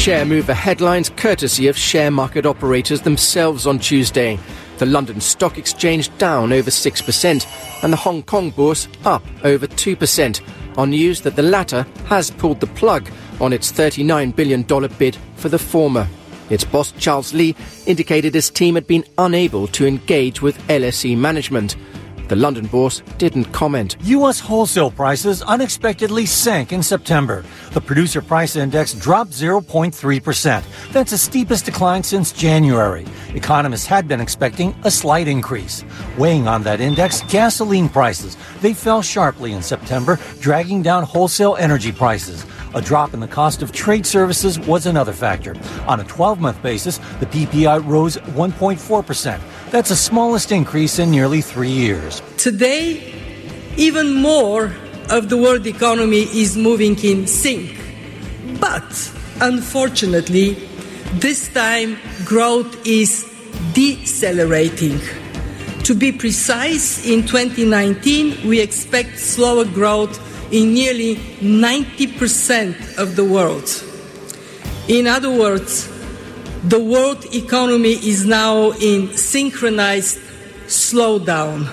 Share mover headlines courtesy of share market operators themselves on Tuesday. The London Stock Exchange down over 6% and the Hong Kong Bourse up over 2% on news that the latter has pulled the plug on its $39 billion bid for the former. Its boss, Charles Lee, indicated his team had been unable to engage with LSE management. The London Bourse didn't comment. U.S. wholesale prices unexpectedly sank in September. The producer price index dropped 0.3%. That's the steepest decline since January. Economists had been expecting a slight increase. Weighing on that index, gasoline prices. They fell sharply in September, dragging down wholesale energy prices. A drop in the cost of trade services was another factor. On a 12-month basis, the PPI rose 1.4%. That's the smallest increase in nearly 3 years. Today, even more of the world economy is moving in sync. But, unfortunately, this time growth is decelerating. To be precise, in 2019, we expect slower growth in nearly 90% of the world. In other words, the world economy is now in synchronized slowdown.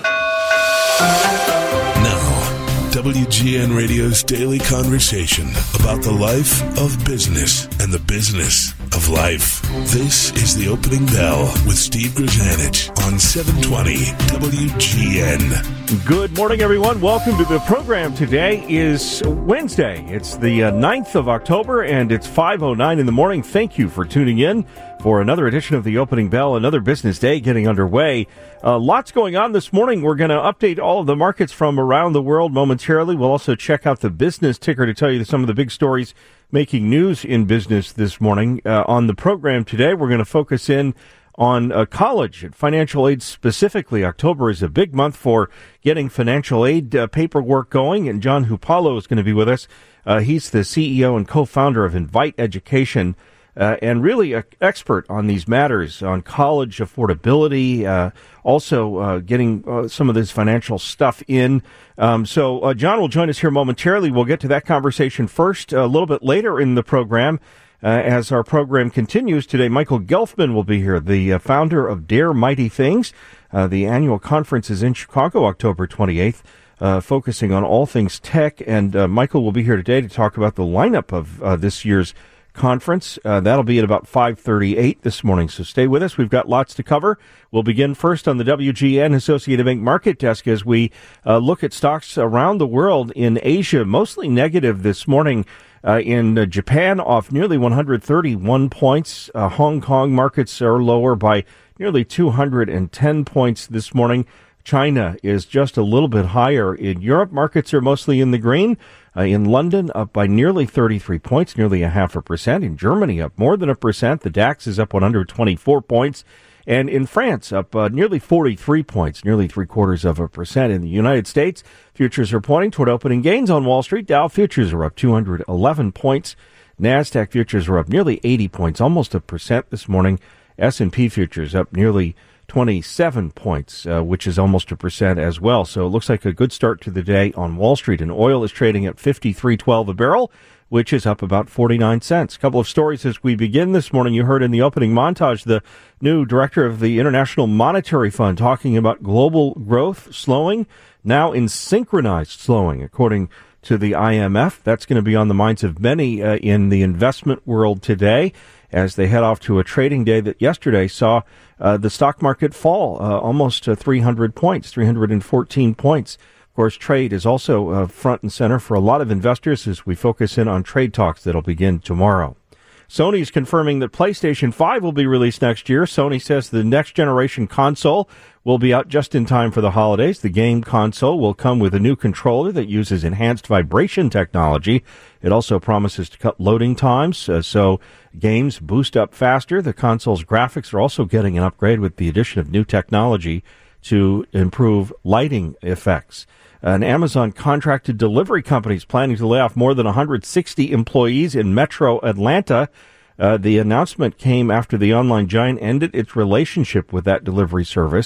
Now, WGN Radio's daily conversation about the life of business and the business of life. This is The Opening Bell with Steve Grzanich on 720 WGN. Good morning, everyone. Welcome to the program. Today is Wednesday. It's the 9th of October, and it's 5:09 in the morning. Thank you for tuning in for another edition of The Opening Bell, another business day getting underway. Lots going on this morning. We're going to update all of the markets from around the world momentarily. We'll also check out the business ticker to tell you some of the big stories making news in business this morning. On the program today, we're going to focus in on college and financial aid specifically. October is a big month for getting financial aid paperwork going, and John Hupalo is going to be with us. He's the CEO and co-founder of Invite Education, and really an expert on these matters, on college affordability, also getting some of this financial stuff in. So John will join us here momentarily. We'll get to that conversation first a little bit later in the program. As our program continues today, Michael Gelfman will be here, the founder of Dare Mighty Things. The annual conference is in Chicago, October 28th, focusing on all things tech. And Michael will be here today to talk about the lineup of this year's conference. That'll be at about 5:38 this morning, so stay with us. We've got lots to cover. We'll begin first on the WGN Associated Bank Market Desk as we look at stocks around the world. In Asia, mostly negative this morning. In Japan, off nearly 131 points. Hong Kong markets are lower by nearly 210 points this morning. China is just a little bit higher. In Europe, markets are mostly in the green. In London, up by nearly 33 points, nearly 0.5%. In Germany, up more than 1%. The DAX is up 124 points. And in France, up nearly 43 points, nearly 0.75%. In the United States, futures are pointing toward opening gains on Wall Street. Dow futures are up 211 points. NASDAQ futures are up nearly 80 points, almost 1% this morning. S&P futures up nearly 27 points, which is almost 1% as well. So it looks like a good start to the day on Wall Street. And oil is trading at $53.12 a barrel, which is up about 49 cents. A couple of stories as we begin this morning. You heard in the opening montage the new director of the International Monetary Fund talking about global growth slowing, now in synchronized slowing, according to the IMF. That's going to be on the minds of many in the investment world today as they head off to a trading day that yesterday saw the stock market fall almost 300 points, 314 points. Of course, trade is also front and center for a lot of investors as we focus in on trade talks that'll begin tomorrow. Sony is confirming that PlayStation 5 will be released next year. Sony says the next generation console will be out just in time for the holidays. The game console will come with a new controller that uses enhanced vibration technology. It also promises to cut loading times, so games boost up faster. The console's graphics are also getting an upgrade with the addition of new technology to improve lighting effects. An Amazon contracted delivery company is planning to lay off more than 160 employees in Metro Atlanta. The announcement came after the online giant ended its relationship with that delivery service.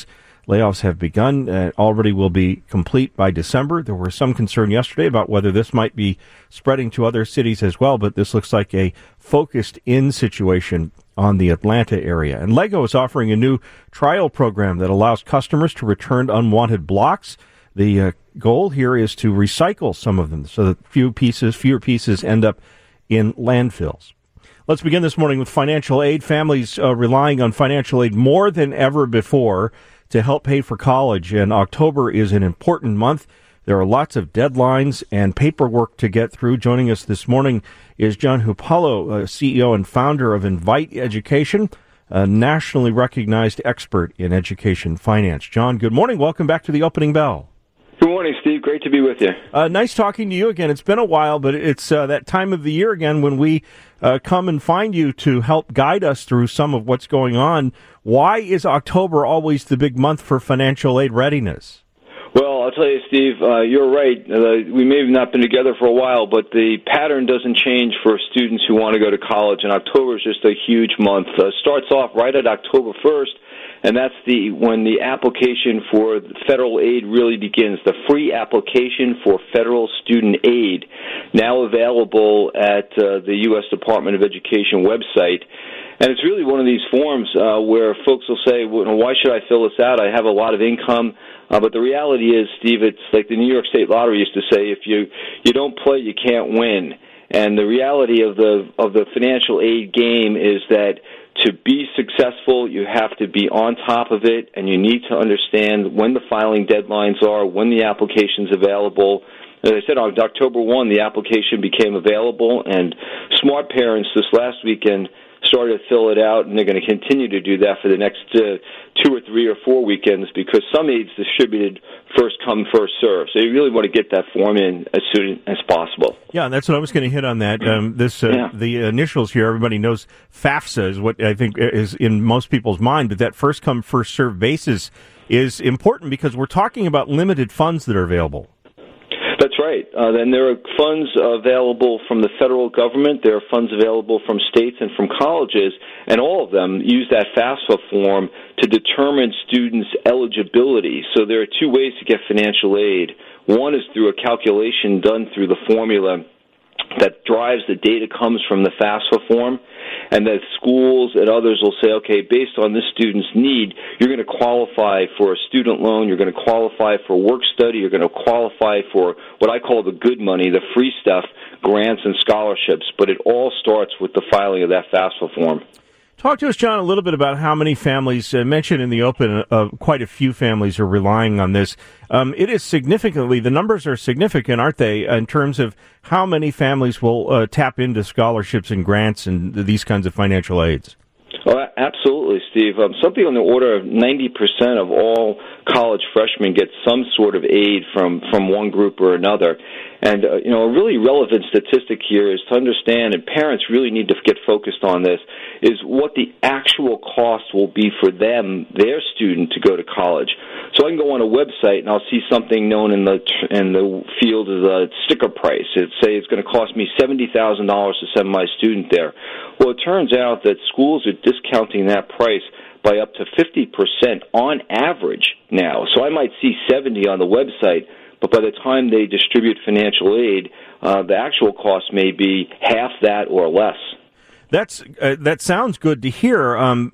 Layoffs have begun, already will be complete by December. There was some concern yesterday about whether this might be spreading to other cities as well, but this looks like a focused-in situation on the Atlanta area. And Lego is offering a new trial program that allows customers to return unwanted blocks. The goal here is to recycle some of them so that fewer pieces end up in landfills. Let's begin this morning with financial aid. Families relying on financial aid more than ever before to help pay for college, and October is an important month. There are lots of deadlines and paperwork to get through. Joining us this morning is John Hupalo, CEO and founder of Invite Education, a nationally recognized expert in education finance. John, good morning. Welcome back to the Opening Bell. Good morning, Steve. Great to be with you. Nice talking to you again. It's been a while, but it's that time of the year again when we come and find you to help guide us through some of what's going on. Why is October always the big month for financial aid readiness? Well, I'll tell you, Steve, you're right. We may have not been together for a while, but the pattern doesn't change for students who want to go to college, and October is just a huge month. Starts off right at October 1st, and that's when the application for federal aid really begins. The free application for federal student aid, now available at the U.S. Department of Education website. And it's really one of these forms where folks will say, well, why should I fill this out? I have a lot of income. But the reality is, Steve, it's like the New York State Lottery used to say, if you don't play, you can't win. And the reality of the financial aid game is that to be successful, you have to be on top of it, and you need to understand when the filing deadlines are, when the application's available. As I said, on October 1, the application became available, and smart parents this last weekend started to fill it out, and they're going to continue to do that for the next 2 or 3 or 4 weekends because some aid's distributed first come, first serve. So you really want to get that form in as soon as possible. Yeah, and that's what I was going to hit on that. The initials here, everybody knows FAFSA is what I think is in most people's mind, but that first come, first serve basis is important because we're talking about limited funds that are available. That's right. Then there are funds available from the federal government. There are funds available from states and from colleges, and all of them use that FAFSA form to determine students' eligibility. So there are two ways to get financial aid. One is through a calculation done through the formula that drives the data comes from the FAFSA form, and that schools and others will say, okay, based on this student's need, you're going to qualify for a student loan, you're going to qualify for work study, you're going to qualify for what I call the good money, the free stuff, grants and scholarships, but it all starts with the filing of that FAFSA form. Talk to us, John, a little bit about how many families, mentioned in the open, quite a few families are relying on this. It is significantly, the numbers are significant, aren't they, in terms of how many families will tap into scholarships and grants and these kinds of financial aids? Oh, absolutely, Steve. Something on the order of 90% of all college freshmen get some sort of aid from one group or another. And, a really relevant statistic here is to understand, and parents really need to get focused on this, is what the actual cost will be for them, their student, to go to college. So I can go on a website and I'll see something known in the field as a sticker price. Say it's going to cost me $70,000 to send my student there. Well, it turns out that schools are discounting that price by up to 50% on average now. So I might see 70 on the website, but by the time they distribute financial aid, the actual cost may be half that or less. That sounds good to hear. Am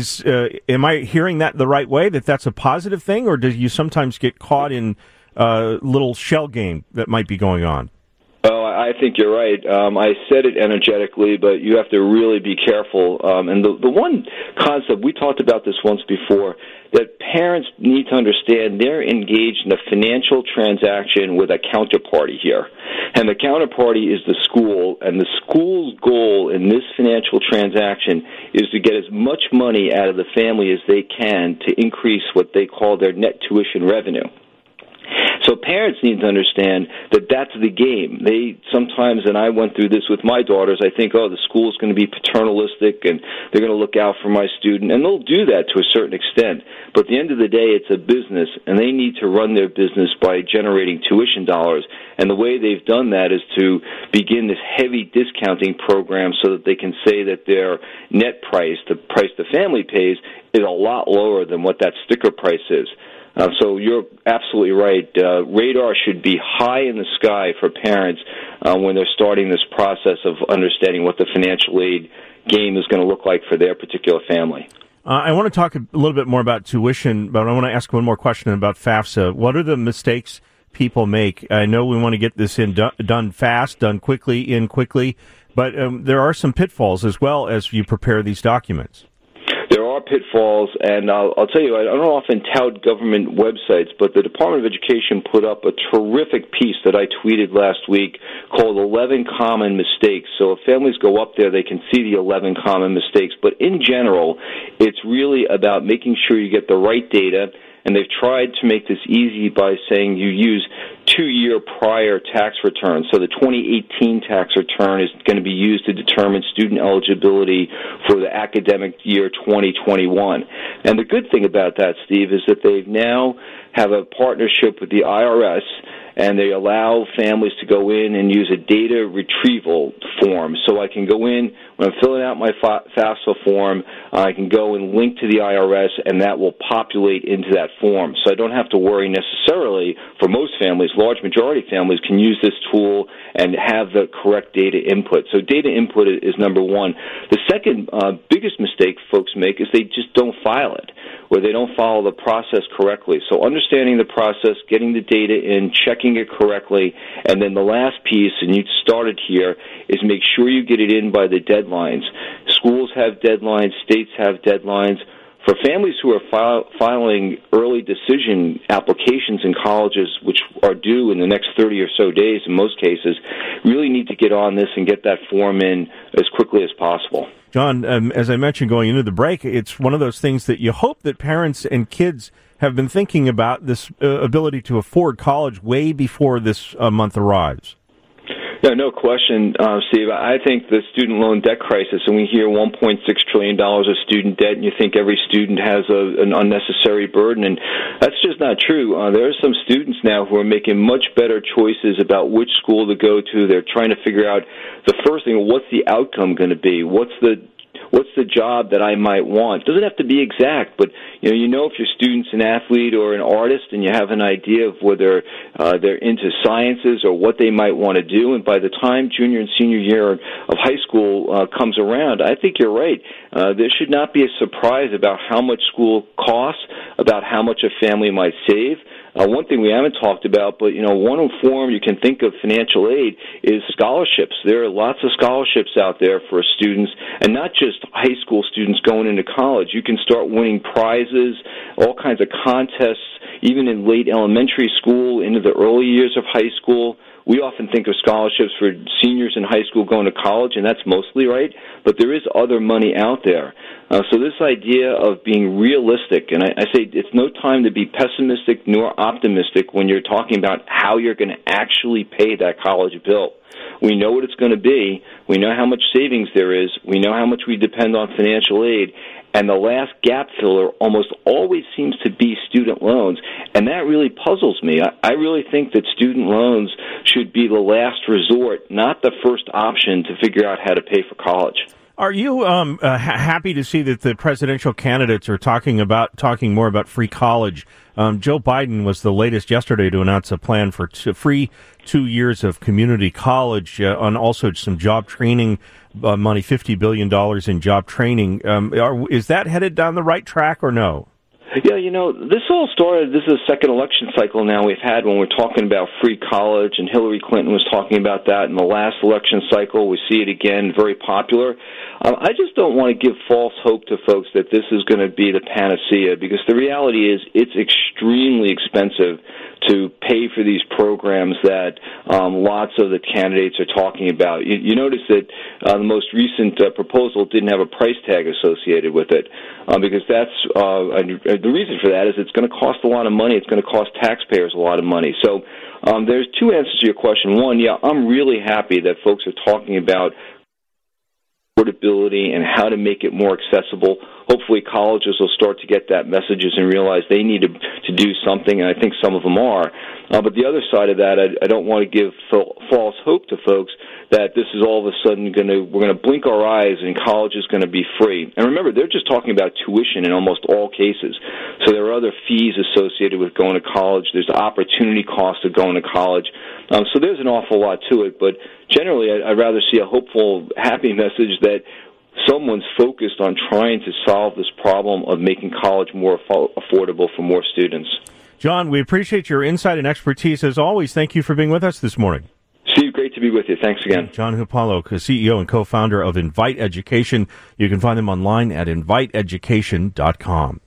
I hearing that the right way, that that's a positive thing, or do you sometimes get caught in a little shell game that might be going on? Oh, I think you're right. I said it energetically, but you have to really be careful. And the one concept, we talked about this once before, that parents need to understand they're engaged in a financial transaction with a counterparty here. And the counterparty is the school, and the school's goal in this financial transaction is to get as much money out of the family as they can to increase what they call their net tuition revenue. So parents need to understand that that's the game. They sometimes, and I went through this with my daughters, I think, the school's going to be paternalistic and they're going to look out for my student, and they'll do that to a certain extent. But at the end of the day, it's a business, and they need to run their business by generating tuition dollars. And the way they've done that is to begin this heavy discounting program so that they can say that their net price, the price the family pays, is a lot lower than what that sticker price is. So you're absolutely right. Radar should be high in the sky for parents when they're starting this process of understanding what the financial aid game is going to look like for their particular family. I want to talk a little bit more about tuition, but I want to ask one more question about FAFSA. What are the mistakes people make? I know we want to get this done fast, done quickly, but there are some pitfalls as well as you prepare these documents. There are pitfalls, and I'll tell you, I don't often tout government websites, but the Department of Education put up a terrific piece that I tweeted last week called 11 Common Mistakes. So if families go up there, they can see the 11 common mistakes. But in general, it's really about making sure you get the right data, and they've tried to make this easy by saying you use 2-year prior tax returns. So the 2018 tax return is going to be used to determine student eligibility for the academic year 2021. And the good thing about that, Steve, is that they now have a partnership with the IRS, and they allow families to go in and use a data retrieval form. So I can go in, when I'm filling out my FAFSA form, I can go and link to the IRS, and that will populate into that form. So I don't have to worry necessarily. For most families, large majority of families can use this tool and have the correct data input. So data input is number one. The second biggest mistake folks make is they just don't file it, or they don't follow the process correctly. So understanding the process, getting the data in, checking it correctly, and then the last piece, and you started here, is make sure you get it in by the deadlines. Schools have deadlines, states have deadlines. For families who are filing early decision applications in colleges, which are due in the next 30 or so days in most cases, really need to get on this and get that form in as quickly as possible. John, as I mentioned going into the break, it's one of those things that you hope that parents and kids have been thinking about, this ability to afford college way before this month arrives. Yeah, no question, Steve. I think the student loan debt crisis, and we hear $1.6 trillion of student debt, and you think every student has an unnecessary burden, and that's just not true. There are some students now who are making much better choices about which school to go to. They're trying to figure out the first thing, what's the outcome going to be? What's the job that I might want? It doesn't have to be exact, but you know if your student's an athlete or an artist, and you have an idea of whether they're into sciences or what they might want to do. And by the time junior and senior year of high school comes around, I think you're right. There should not be a surprise about how much school costs, about how much a family might save. One thing we haven't talked about, but one form you can think of financial aid is scholarships. There are lots of scholarships out there for students, and not just high school students going into college. You can start winning prizes, all kinds of contests, even in late elementary school, into the early years of high school. We often think of scholarships for seniors in high school going to college, and that's mostly right, but there is other money out there. So this idea of being realistic, and I say it's no time to be pessimistic nor optimistic when you're talking about how you're going to actually pay that college bill. We know what it's going to be. We know how much savings there is. We know how much we depend on financial aid. And the last gap filler almost always seems to be student loans. And that really puzzles me. I really think that student loans should be the last resort, not the first option to figure out how to pay for college. Are you happy to see that the presidential candidates are talking more about free college? Joe Biden was the latest yesterday to announce a plan for free 2 years of community college, on also some job training money, $50 billion in job training. Is that headed down the right track or no? Yeah, this all started, this is the second election cycle now we've had when we're talking about free college, and Hillary Clinton was talking about that in the last election cycle. We see it again, very popular. I just don't want to give false hope to folks that this is going to be the panacea, because the reality is it's extremely expensive to pay for these programs that lots of the candidates are talking about. You notice that the most recent proposal didn't have a price tag associated with it, because that's the reason for that is it's going to cost a lot of money. It's going to cost taxpayers a lot of money. So there's two answers to your question. One, yeah, I'm really happy that folks are talking about affordability and how to make it more accessible. Hopefully colleges will start to get that messages and realize they need to do something, and I think some of them are. But the other side of that, I don't want to give false hope to folks that this is all of a sudden we're going to blink our eyes and college is going to be free. And remember, they're just talking about tuition in almost all cases. So there are other fees associated with going to college. There's the opportunity cost of going to college. So there's an awful lot to it. But generally, I'd rather see a hopeful, happy message that someone's focused on trying to solve this problem of making college more affordable for more students. John, we appreciate your insight and expertise as always. Thank you for being with us this morning. Steve, great to be with you. Thanks again. John Hupalo, CEO and co-founder of Invite Education. You can find them online at inviteeducation.com.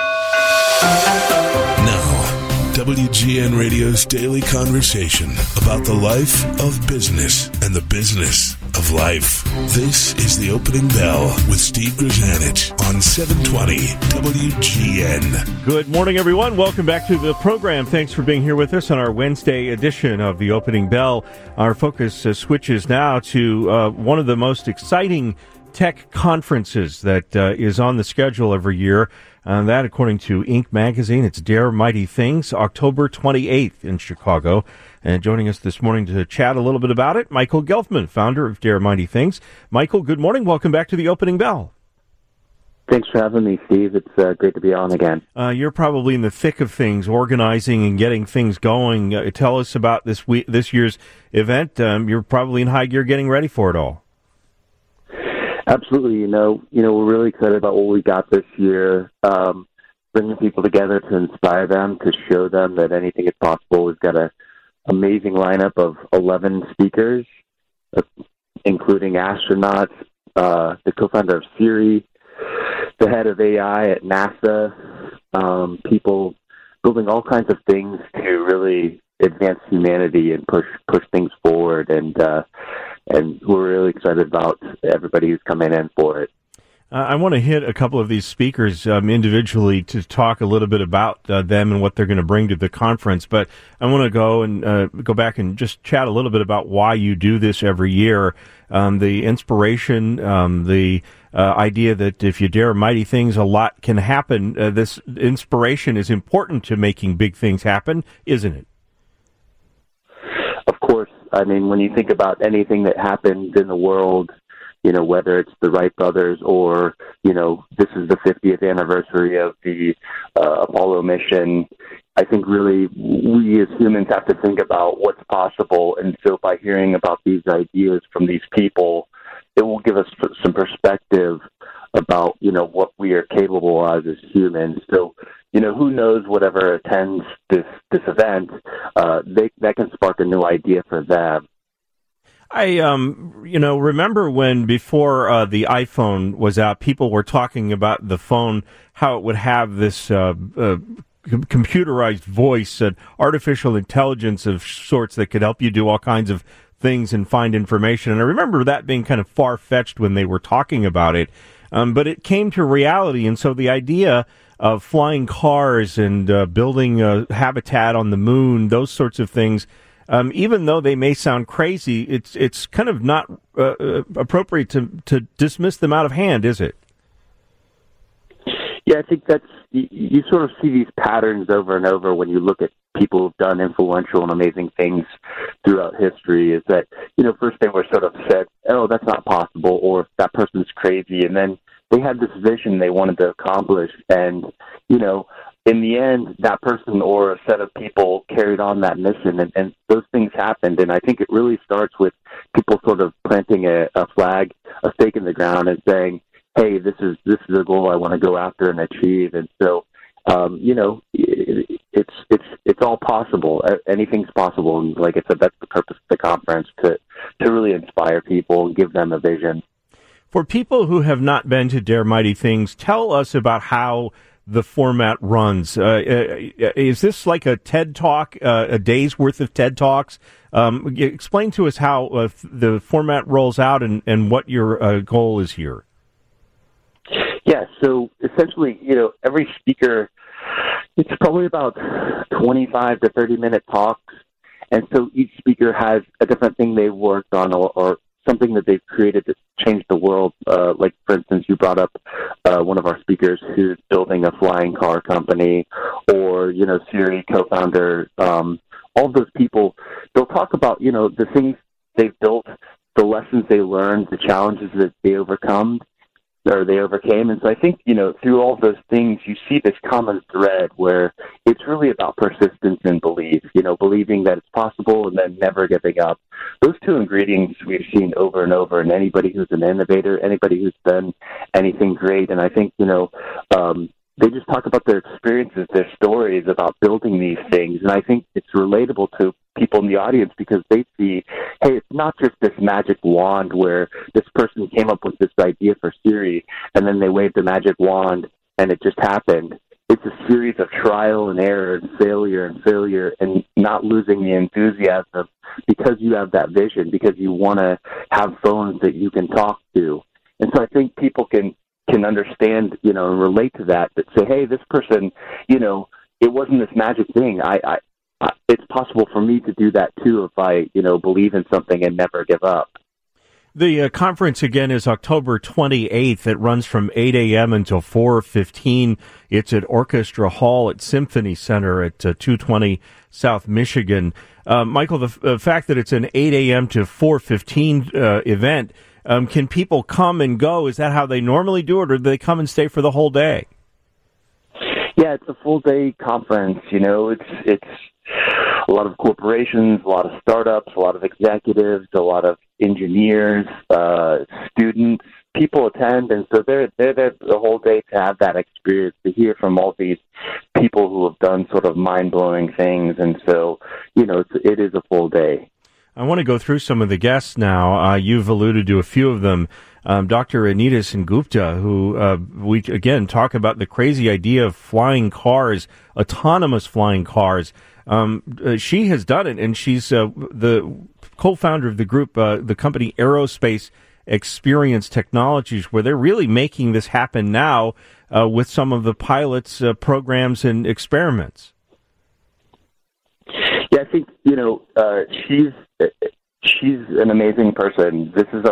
Now, WGN Radio's daily conversation about the life of business and the business of life. This is The Opening Bell with Steve Grzanich on 720 WGN. Good morning, everyone. Welcome back to the program. Thanks for being here with us on our Wednesday edition of The Opening Bell. Our focus switches now to one of the most exciting tech conferences that is on the schedule every year. That, according to Inc. magazine, it's Dare Mighty Things, October 28th in Chicago. And joining us this morning to chat a little bit about it, Michael Gelfman, founder of Dare Mighty Things. Michael, good morning. Welcome back to The Opening Bell. Thanks for having me, Steve. It's great to be on again. You're probably in the thick of things, organizing and getting things going. Tell us about this year's event. You're probably in high gear getting ready for it all. Absolutely. You know, we're really excited about what we got this year, bringing people together to inspire them, to show them that anything is possible. We've got an amazing lineup of 11 speakers, including astronauts, the co-founder of Siri, the head of AI at NASA, people building all kinds of things to really advance humanity and push things forward. And we're really excited about everybody who's coming in for it. I want to hit a couple of these speakers individually to talk a little bit about them and what they're going to bring to the conference. But I want to go back and just chat a little bit about why you do this every year. The inspiration, the idea that if you dare mighty things, a lot can happen. This inspiration is important to making big things happen, isn't it? Of course. I mean, when you think about anything that happened in the world, whether it's the Wright brothers or, this is the 50th anniversary of the Apollo mission, I think really we as humans have to think about what's possible. And so by hearing about these ideas from these people, it will give us some perspective about, what we are capable of as humans. So, who knows, whatever attends this event, that can spark a new idea for them. I, remember when before the iPhone was out, people were talking about the phone, how it would have this computerized voice and artificial intelligence of sorts that could help you do all kinds of things and find information. And I remember that being kind of far-fetched when they were talking about it. But it came to reality, and so the idea of flying cars and building a habitat on the moon, those sorts of things, even though they may sound crazy, it's kind of not appropriate to dismiss them out of hand, is it? Yeah, I think you sort of see these patterns over and over when you look at people who've done influential and amazing things throughout history, is that, first they were sort of said, oh, that's not possible, or that person's crazy, and then they had this vision they wanted to accomplish, and, in the end, that person or a set of people carried on that mission, and those things happened. And I think it really starts with people sort of planting a flag, a stake in the ground, and saying, "Hey, this is a goal I want to go after and achieve." And so, it's all possible. Anything's possible. And like I said, that's the purpose of the conference, to really inspire people and give them a vision. For people who have not been to Dare Mighty Things, tell us about how the format runs. Is this like a TED Talk, a day's worth of TED Talks? Explain to us how the format rolls out and what your goal is here. Yeah, so essentially, every speaker It's probably about 25 to 30-minute talks. And so each speaker has a different thing they've worked on or something that they've created to change the world. Like, for instance, you brought up one of our speakers who's building a flying car company, or, Siri co-founder. All of those people, they'll talk about, the things they've built, the lessons they learned, the challenges that they overcame. And so I think, through all those things, you see this common thread where it's really about persistence and belief, believing that it's possible and then never giving up. Those two ingredients we've seen over and over in anybody who's an innovator, anybody who's done anything great. And I think, they just talk about their experiences, their stories about building these things. And I think it's relatable to people in the audience because they see, hey, it's not just this magic wand where this person came up with this idea for Siri and then they waved a magic wand and it just happened. It's a series of trial and error and failure and not losing the enthusiasm because you have that vision, because you want to have phones that you can talk to. And so I think people can understand, and relate to that say, hey, this person, it wasn't this magic thing. It's possible for me to do that too if I, believe in something and never give up. The conference, again, is October 28th. It runs from 8 a.m. until 4:15. It's at Orchestra Hall at Symphony Center at 220 South Michigan. Michael, the fact that it's an 8 a.m. to 4:15 event, can people come and go? Is that how they normally do it, or do they come and stay for the whole day? Yeah, it's a full-day conference. It's a lot of corporations, a lot of startups, a lot of executives, a lot of engineers, students. People attend, and so they're there the whole day to have that experience, to hear from all these people who have done sort of mind-blowing things. And so, it is a full day. I want to go through some of the guests now. You've alluded to a few of them. Dr. Anita Sengupta, who we, again, talk about the crazy idea of flying cars, autonomous flying cars. She has done it, and she's the co-founder of the group, the company Aerospace Experience Technologies, where they're really making this happen now with some of the pilots' programs and experiments. Yeah, I think, she's an amazing person. This is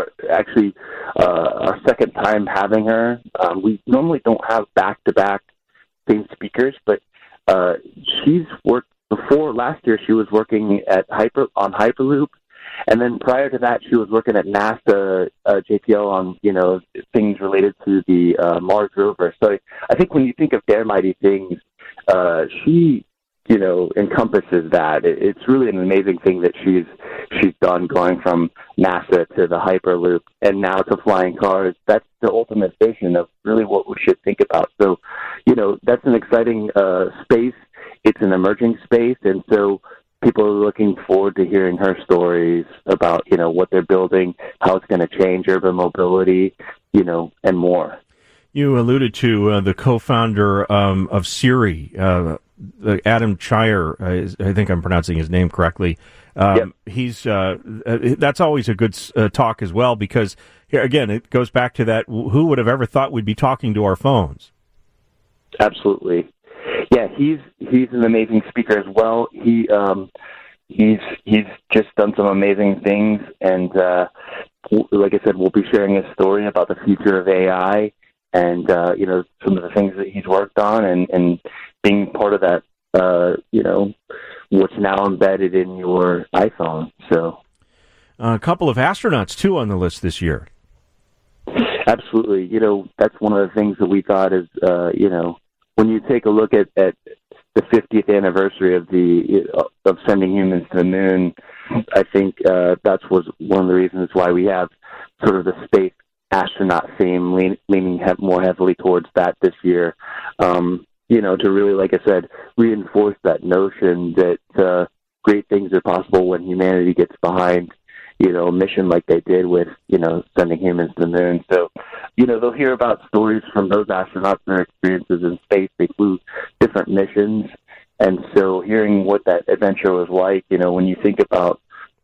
our second time having her. We normally don't have back-to-back same speakers, but she's worked before. Last year, she was working on Hyperloop, and then prior to that, she was working at NASA JPL on things related to the Mars rover. So I think when you think of Dare Mighty Things, she encompasses that. It's really an amazing thing that she's done, going from NASA to the Hyperloop and now to flying cars. That's the ultimate vision of really what we should think about. So, that's an exciting space. It's an emerging space, and so people are looking forward to hearing her stories about, what they're building, how it's going to change urban mobility, and more. You alluded to the co-founder of Siri, Adam Cheyer. I think I'm pronouncing his name correctly. Yep. He's that's always a good talk as well, because here again it goes back to that. Who would have ever thought we'd be talking to our phones? Absolutely. Yeah, he's an amazing speaker as well. He's just done some amazing things, and like I said, we'll be sharing his story about the future of AI and some of the things that he's worked on, and being part of that, what's now embedded in your iPhone. So, a couple of astronauts too on the list this year. Absolutely. That's one of the things that we thought is, when you take a look at the 50th anniversary of sending humans to the moon, I think that was one of the reasons why we have sort of the space astronaut theme leaning more heavily towards that this year. To really, like I said, reinforce that notion that great things are possible when humanity gets behind, a mission like they did with, sending humans to the moon. So, they'll hear about stories from those astronauts and their experiences in space. They flew different missions. And so hearing what that adventure was like, when you think about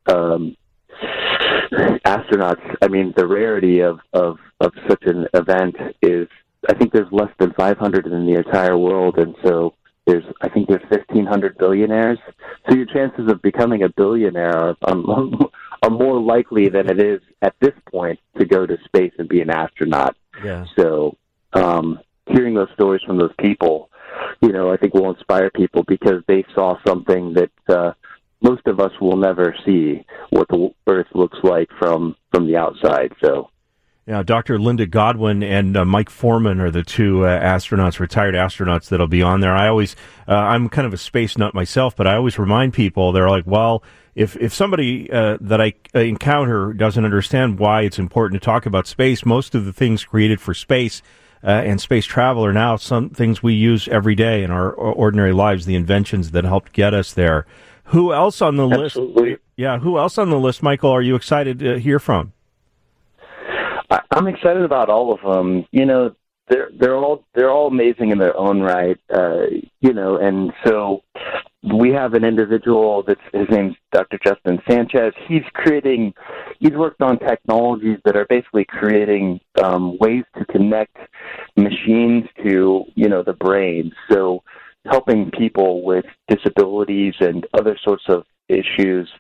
astronauts, I mean, the rarity of such an event is, I think there's less than 500 in the entire world. And so I think there's 1,500 billionaires. So your chances of becoming a billionaire are more likely than it is at this point to go to space and be an astronaut. Yeah. So hearing those stories from those people, I think will inspire people because they saw something that most of us will never see, what the Earth looks like from the outside. So. Yeah, Dr. Linda Godwin and Mike Foreman are the two retired astronauts that'll be on there. I'm kind of a space nut myself, but I always remind people, they're like, well, if somebody that I encounter doesn't understand why it's important to talk about space, most of the things created for space and space travel are now some things we use every day in our ordinary lives, the inventions that helped get us there. Who else on the Absolutely. list? Yeah, who else on the list, Michael, are you excited to hear from? I'm excited about all of them. They're all amazing in their own right. And so we have an individual his name's Dr. Justin Sanchez. He's worked on technologies that are basically creating ways to connect machines to, the brain. So helping people with disabilities and other sorts of issues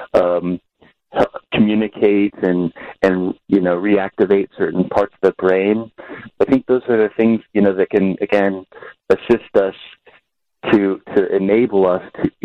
communicate and reactivate certain parts of the brain. I think those are the things that can again assist us to enable us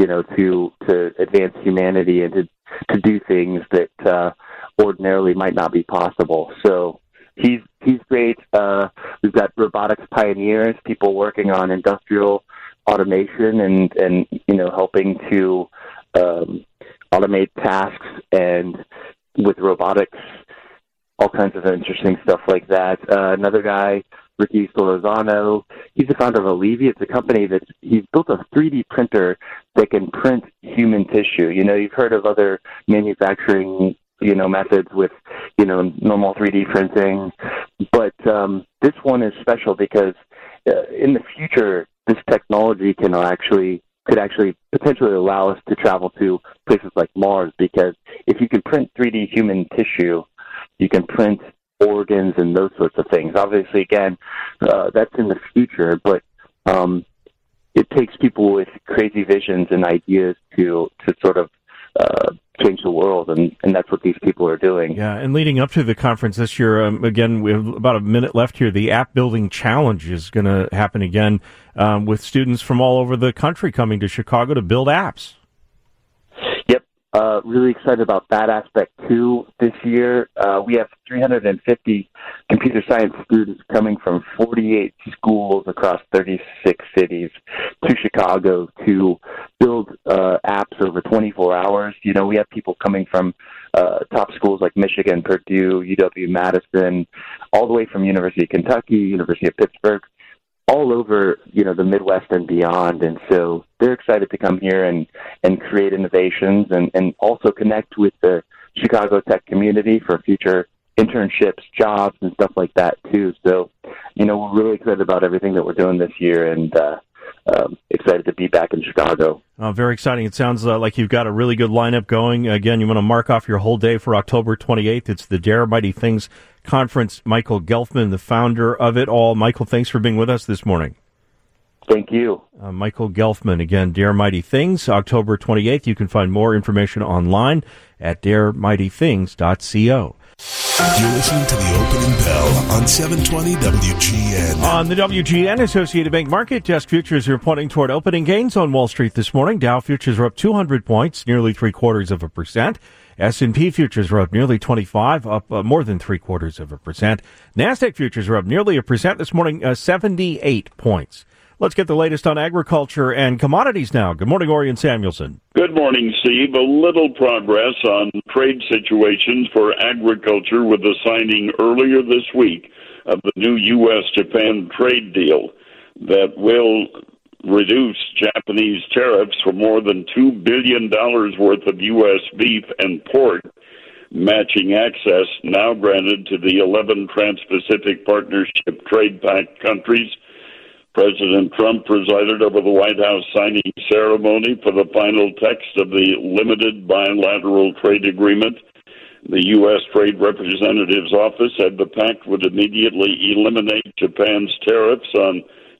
to advance humanity and to do things that ordinarily might not be possible. So he's great. We've got robotics pioneers, people working on industrial automation and helping to automate tasks and with robotics, all kinds of interesting stuff like that. Another guy, Ricky Solorzano, he's the founder of Allevi. It's a company he's built a 3D printer that can print human tissue. You've heard of other manufacturing, methods with, normal 3D printing. But this one is special because in the future, this technology could actually potentially allow us to travel to places like Mars, because if you can print 3D human tissue, you can print organs and those sorts of things. Obviously, again, that's in the future, but it takes people with crazy visions and ideas to sort of change the world, and that's what these people are doing. Yeah, and leading up to the conference this year, again, we have about a minute left here. The App Building Challenge is going to happen again with students from all over the country coming to Chicago to build apps. Yep, really excited about that aspect too. This year, we have 350 computer science students coming from 48 schools across 36 cities to Chicago to build apps over 24 hours. We have people coming from top schools like Michigan, Purdue, UW-Madison, all the way from University of Kentucky, University of Pittsburgh, all over, the Midwest and beyond. And so they're excited to come here and create innovations and also connect with the Chicago tech community for future internships, jobs, and stuff like that too. So, we're really excited about everything that we're doing this year and excited to be back in Chicago. Very exciting. It sounds like you've got a really good lineup going. Again, you want to mark off your whole day for October 28th. It's the Dare Mighty Things Conference. Michael Gelfman, the founder of it all. Michael, thanks for being with us this morning. Thank you. Michael Gelfman, again, Dare Mighty Things, October 28th. You can find more information online at daremightythings.co. You're listening to the opening bell on 720 WGN. On the WGN Associated Bank Market, Desk futures are pointing toward opening gains on Wall Street this morning. Dow futures are up 200 points, nearly 0.75%. S&P futures are up nearly 25, up more than 0.75%. NASDAQ futures are up nearly 1% this morning, 78 points. Let's get the latest on agriculture and commodities now. Good morning, Orion Samuelson. Good morning, Steve. A little progress on trade situations for agriculture with the signing earlier this week of the new U.S.-Japan trade deal that will reduce Japanese tariffs for more than $2 billion worth of U.S. beef and pork, matching access now granted to the 11 Trans-Pacific Partnership Trade Pact countries. President Trump presided over the White House signing ceremony for the final text of the limited bilateral trade agreement. The U.S. Trade Representative's office said the pact would immediately eliminate Japan's tariffs on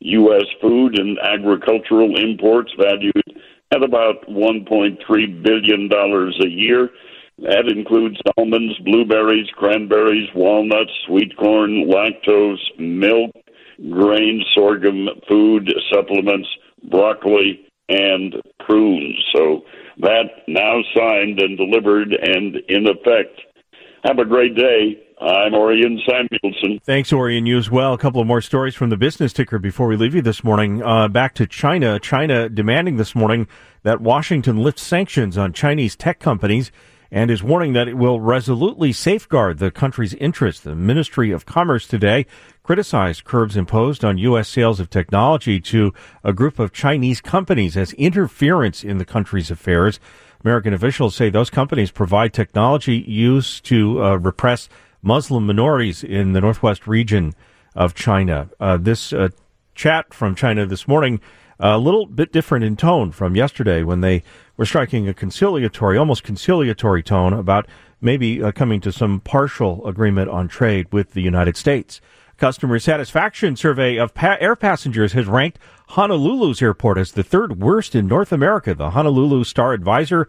U.S. food and agricultural imports valued at about $1.3 billion a year. That includes almonds, blueberries, cranberries, walnuts, sweet corn, lactose, milk, grain, sorghum, food, supplements, broccoli, and prunes. So that now signed and delivered and in effect. Have a great day. I'm Orion Samuelson. Thanks, Orion. You as well. A couple of more stories from the business ticker before we leave you this morning. Back to China. China demanding this morning that Washington lift sanctions on Chinese tech companies and is warning that it will resolutely safeguard the country's interests. The Ministry of Commerce today criticized curbs imposed on U.S. sales of technology to a group of Chinese companies as interference in the country's affairs. American officials say those companies provide technology used to repress Muslim minorities in the northwest region of China. This chat from China this morning, a little bit different in tone from yesterday when they were striking a conciliatory, almost conciliatory tone about maybe coming to some partial agreement on trade with the United States. Customer satisfaction survey of air passengers has ranked Honolulu's airport as the third worst in North America. The Honolulu Star Advisor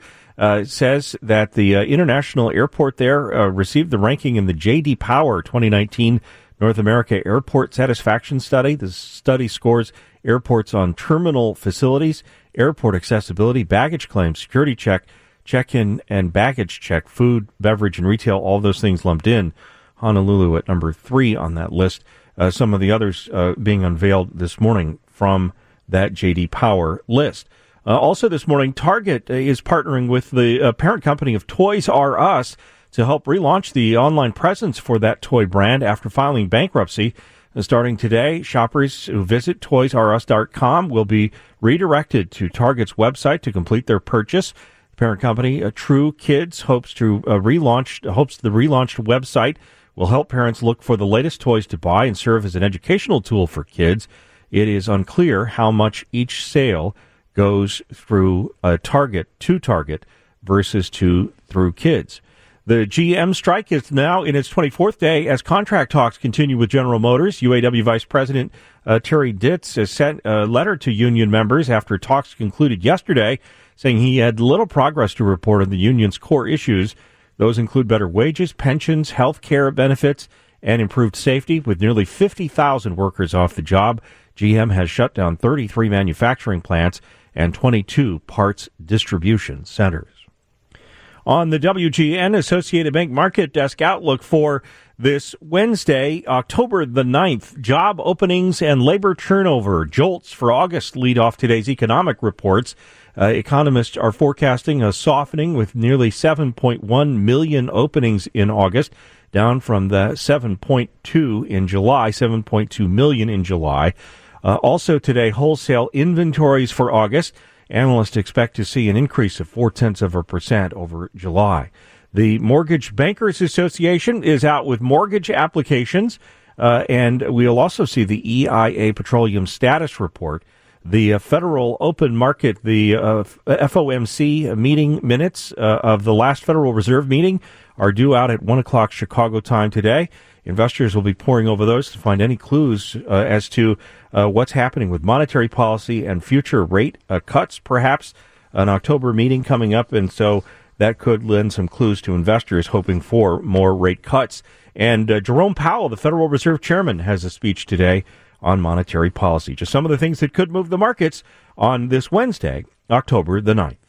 says that the international airport there received the ranking in the J.D. Power 2019 North America Airport Satisfaction Study. The study scores airports on terminal facilities, airport accessibility, baggage claims, security check, check-in and baggage check, food, beverage, and retail, all those things lumped in. Honolulu at number 3 on that list. Some of the others being unveiled this morning from that J.D. Power list. Also this morning, Target is partnering with the parent company of Toys R Us to help relaunch the online presence for that toy brand after filing bankruptcy. Starting today, shoppers who visit ToysRUs.com will be redirected to Target's website to complete their purchase. The parent company, True Kids, hopes the relaunched website will help parents look for the latest toys to buy and serve as an educational tool for kids. It is unclear how much each sale goes through Target to Target versus through kids. The GM strike is now in its 24th day as contract talks continue with General Motors. UAW Vice President Terry Ditz has sent a letter to union members after talks concluded yesterday, saying he had little progress to report on the union's core issues. Those include better wages, pensions, health care benefits, and improved safety. With nearly 50,000 workers off the job, GM has shut down 33 manufacturing plants and 22 parts distribution centers. On the WGN Associated Bank Market Desk outlook for this Wednesday, October the 9th, job openings and labor turnover. JOLTS for August lead off today's economic reports. Economists are forecasting a softening with nearly 7.1 million openings in August, down from the 7.2 in July, 7.2 million in July. Also today, wholesale inventories for August. Analysts expect to see an increase of 0.4% over July. The Mortgage Bankers Association is out with mortgage applications, and we'll also see the EIA Petroleum Status Report. The Federal Open Market, the FOMC meeting minutes of the last Federal Reserve meeting are due out at 1 o'clock Chicago time today. Investors will be poring over those to find any clues as to what's happening with monetary policy and future rate cuts, perhaps an October meeting coming up. And so that could lend some clues to investors hoping for more rate cuts. And Jerome Powell, the Federal Reserve Chairman, has a speech today on monetary policy. Just some of the things that could move the markets on this Wednesday, October the 9th.